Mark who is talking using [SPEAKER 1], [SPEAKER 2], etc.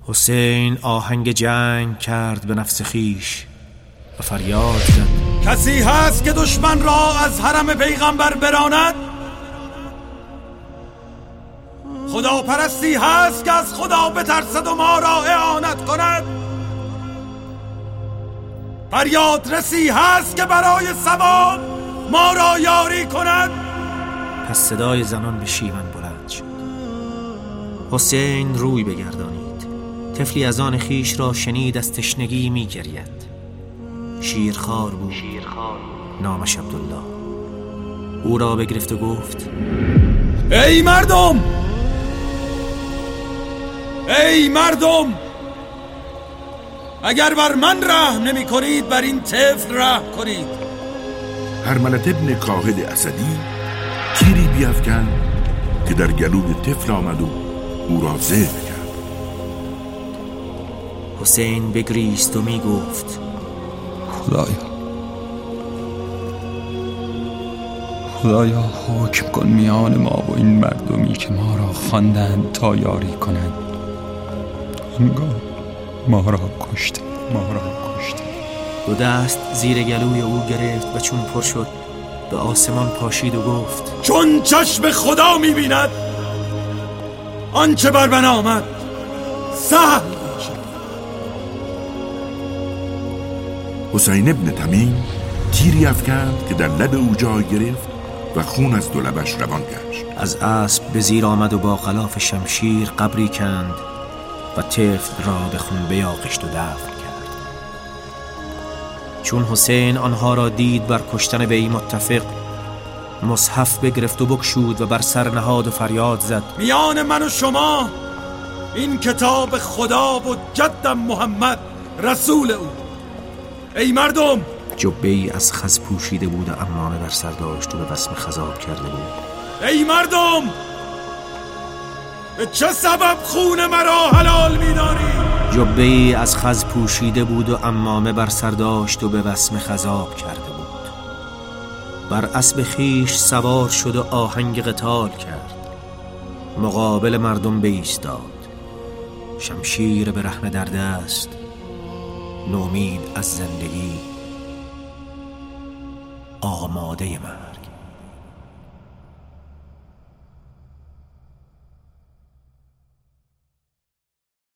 [SPEAKER 1] حسین آهنگ جنگ کرد به نفس خیش و فریاد زد:
[SPEAKER 2] کسی هست که دشمن را از حرم پیغمبر براند؟ خدا پرستی هست که از خدا بترسد و ما را اعانت کند؟ فریاد رسی هست که برای ثواب ما را یاری کند؟
[SPEAKER 1] پس صدای زنان به شیون بلند شد. حسین روی بگردانید. طفلی از آن خیش را شنید از تشنگی می گرید. شیرخوار بود. نامش عبدالله. او را بگرفت و گفت:
[SPEAKER 2] ای مردم! ای مردم! اگر بر من رحم نمی کنید بر این طفل رحم کنید.
[SPEAKER 3] هرملت ابن کاهد اسدی تیری بیفکن که در گلوی طفل آمد و او را زهر کرد.
[SPEAKER 1] حسین بگریست و می گفت:
[SPEAKER 4] خدایا حکم کن میان ما و این مردمی که ما را خواندند تا یاری کنند. انگار ما را کشته.
[SPEAKER 1] دو دست زیر گلوی او گرفت و چون پر شد به آسمان پاشید و گفت:
[SPEAKER 2] چون چشم خدا می‌بیند آنچه بر من آمد سهل باشد.
[SPEAKER 3] حسین ابن تمیم تیری افکند که در لب او جای گرفت و خون از دو لبش روان گشت.
[SPEAKER 1] از اسب به زیر آمد و با غلاف شمشیر قبری کند و طفل را به خون بیاغشت و دفن کرد. چون حسین آنها را دید بر کشتن وی متفق، مصحف بگرفت و بکشود و بر سر نهاد و فریاد زد:
[SPEAKER 2] میان من و شما این کتاب خدا و جدم محمد رسول او. ای مردم!
[SPEAKER 1] جبه‌ای از خز پوشیده بود و عمامه بر سر داشت و به وسم خضاب کرده بود.
[SPEAKER 2] ای مردم! به چه سبب خون مرا حلال می‌داری؟
[SPEAKER 1] جبه‌ای از خز پوشیده بود و عمامه بر سر داشت و به وسم خضاب کرده بود. بر اسب خیش سوار شد و آهنگ قتال کرد. مقابل مردم بایستاد، شمشیر برهنه در دست، نومید از زندگی، آماده مرگ.